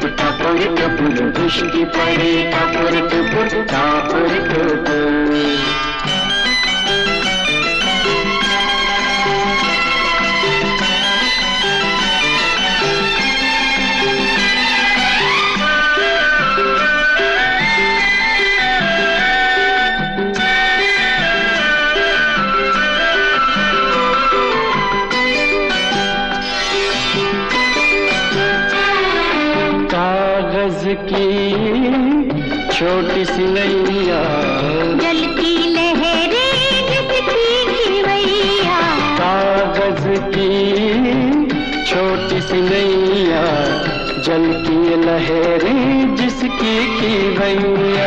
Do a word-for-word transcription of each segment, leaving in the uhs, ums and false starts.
Tip Tapur टुपुर दृष्टि पड़े टापुर टुपुर टापुर टुपुर। कागज की छोटी सी नैया जलती लहरें जिसकी खिवैया। कागज की छोटी सी नैया जलती लहरें जिसकी खिवैया।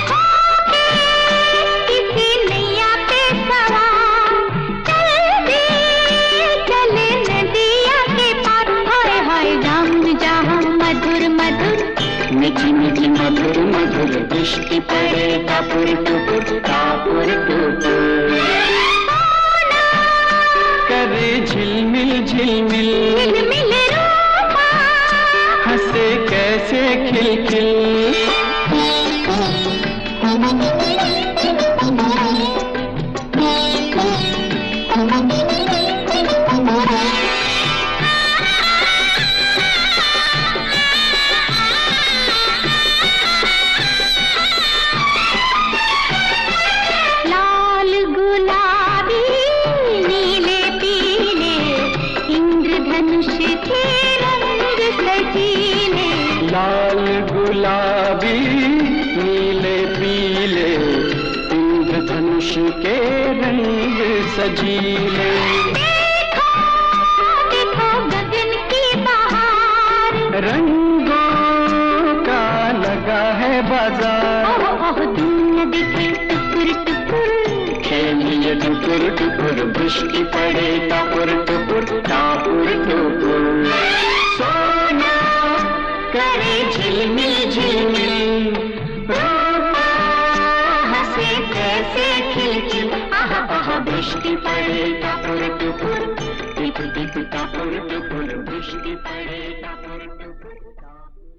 किसी नैया पे सवार चल दे चले नदिया के पार। हाय हाय जाम जहाँ मधुर मधुर मीठी मीठी मधुर मधुर दृष्टि पड़े टापुर टुपुर टापुर टुपुर। करे झिलमिल झिलमिल झिलमिल रूपा हंसे कैसे खिलखिल। लाल गुलाबी नीले पीले इंद्रधनुष के रंग सजीले। देखो देखो गगन की बहार रंगों का लगा है बाजार। ओह ओह दूर न दिखे टुकुर टुकुर खेलिए टुकुर टुकुर दृष्टि पड़े टापुर टुपुर टापुर टुपुर। सोना करे झिलमिल झिलमिल रूपा हंसे कैसे खिलखिल। आहा आहा दृष्टि पड़े टापुर टुपुर टिप टिप टापुर टुपुर दृष्टि पड़े टापुर टुपुर।